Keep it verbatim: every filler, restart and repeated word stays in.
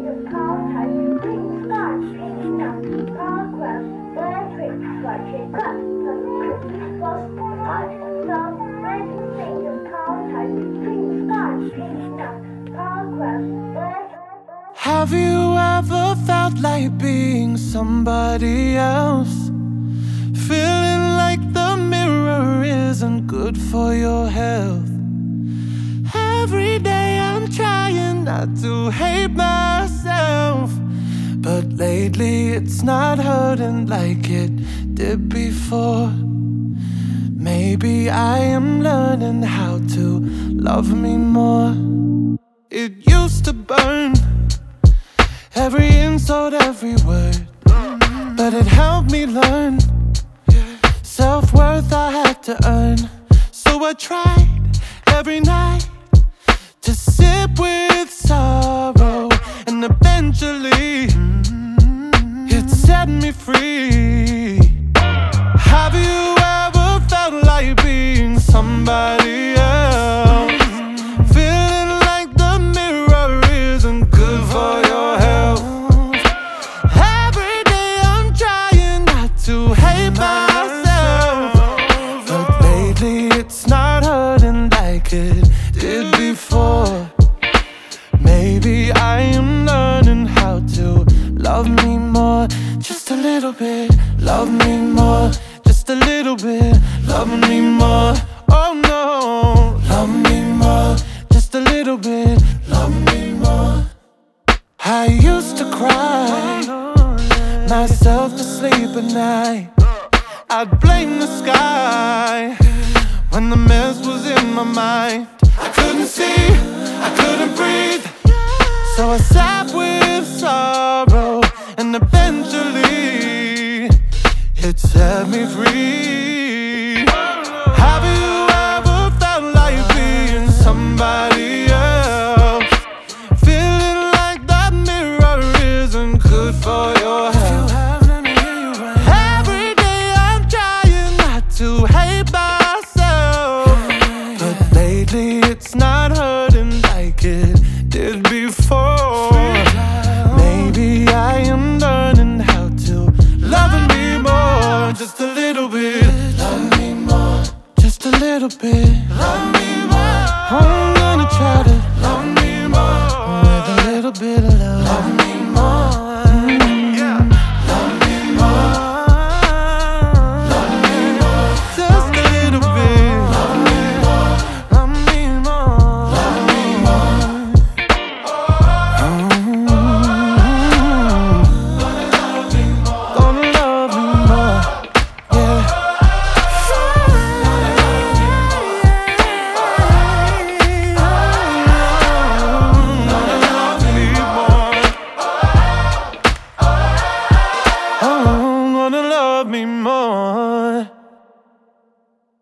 of contact, pink stars, picking up progress, electric, flashing glass, Christmas was hot, celebrating things of contact, pink stars, picking up progress, electric. Have you ever felt like being somebody else? Feeling like the mirror isn't good for your health. Every day I'm trying not to hate myself, but lately it's not hurting like it did before. Maybe I am learning how to love me more. It used to burn, every insult, every word, but it helped me learn self-worth I had to earn. So I tried every night to sip with sorrow, and eventually it set me free. Have you ever felt like being somebody else? Feeling like the mirror isn't good for your health. Every day I'm trying not to hate myself, but lately it's not hurting like it did before. Maybe I am learning how to love me more. Just a little bit, love me more. Just a little bit, love me more. Oh no, love me more. Just a little bit, love me more. I used to cry myself to sleep at night. I'd blame the sky when the mess was in my mind. I couldn't see, I couldn't breathe, so I sat with sorrow, and eventually it set me free. Have you ever felt like being somebody else? Feeling like that mirror isn't good for your health. Every day I'm trying not to hate myself, but lately it's not hurting like it did before. Maybe I am learning how to love me more. Just a little bit, love me more. Just a little bit, love me more.